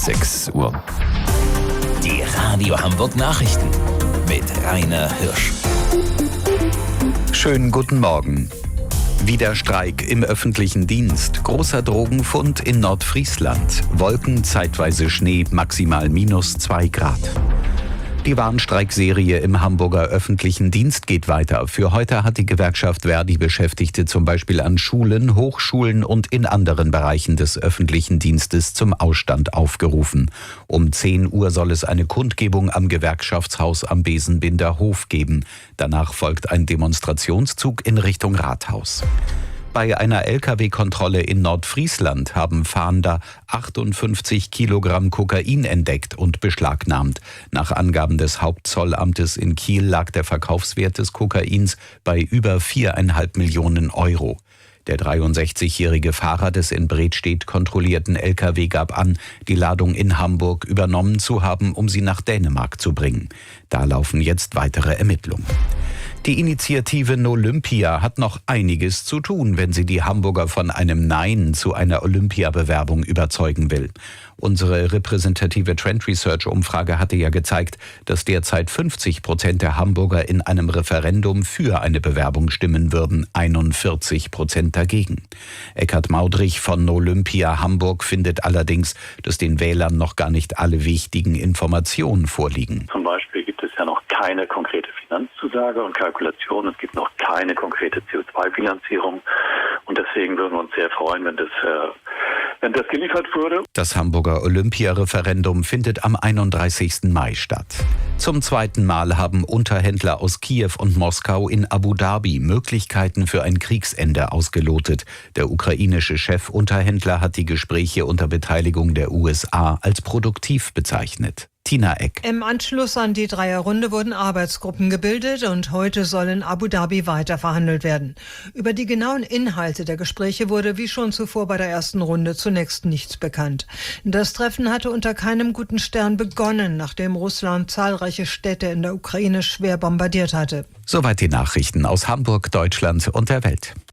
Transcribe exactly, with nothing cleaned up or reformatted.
sechs Uhr. Die Radio Hamburg Nachrichten mit Rainer Hirsch. Schönen guten Morgen. Wieder Streik im öffentlichen Dienst. Großer Drogenfund in Nordfriesland. Wolken, zeitweise Schnee, maximal minus zwei Grad. Die Warnstreikserie im Hamburger öffentlichen Dienst geht weiter. Für heute hat die Gewerkschaft Verdi Beschäftigte zum Beispiel an Schulen, Hochschulen und in anderen Bereichen des öffentlichen Dienstes zum Ausstand aufgerufen. Um zehn Uhr soll es eine Kundgebung am Gewerkschaftshaus am Besenbinder Hof geben. Danach folgt ein Demonstrationszug in Richtung Rathaus. Bei einer L K W-Kontrolle in Nordfriesland haben Fahnder achtundfünfzig Kilogramm Kokain entdeckt und beschlagnahmt. Nach Angaben des Hauptzollamtes in Kiel lag der Verkaufswert des Kokains bei über viereinhalb Millionen Euro. Der dreiundsechzigjährige Fahrer des in Bredstedt kontrollierten L K W gab an, die Ladung in Hamburg übernommen zu haben, um sie nach Dänemark zu bringen. Da laufen jetzt weitere Ermittlungen. Die Initiative Nolympia hat noch einiges zu tun, wenn sie die Hamburger von einem Nein zu einer Olympiabewerbung überzeugen will. Unsere repräsentative Trend Research-Umfrage hatte ja gezeigt, dass derzeit fünfzig Prozent der Hamburger in einem Referendum für eine Bewerbung stimmen würden, einundvierzig Prozent dagegen. Eckhard Maudrich von Nolympia Hamburg findet allerdings, dass den Wählern noch gar nicht alle wichtigen Informationen vorliegen. Zum Beispiel gibt es ja noch keine konkrete Finanzzusage und Kalkulation. Es gibt noch keine konkrete C O zwei Finanzierung. Und deswegen würden wir uns sehr freuen, wenn das, äh, wenn das geliefert würde. Das Hamburger Olympia-Referendum findet am einunddreißigsten Mai statt. Zum zweiten Mal haben Unterhändler aus Kiew und Moskau in Abu Dhabi Möglichkeiten für ein Kriegsende ausgelotet. Der ukrainische Chefunterhändler hat die Gespräche unter Beteiligung der U S A als produktiv bezeichnet. Tina Eck. Im Anschluss an die Dreierrunde wurden Arbeitsgruppen gebildet und heute soll in Abu Dhabi weiter verhandelt werden. Über die genauen Inhalte der Gespräche wurde wie schon zuvor bei der ersten Runde zunächst nichts bekannt. Das Treffen hatte unter keinem guten Stern begonnen, nachdem Russland zahlreiche Städte in der Ukraine schwer bombardiert hatte. Soweit die Nachrichten aus Hamburg, Deutschland und der Welt.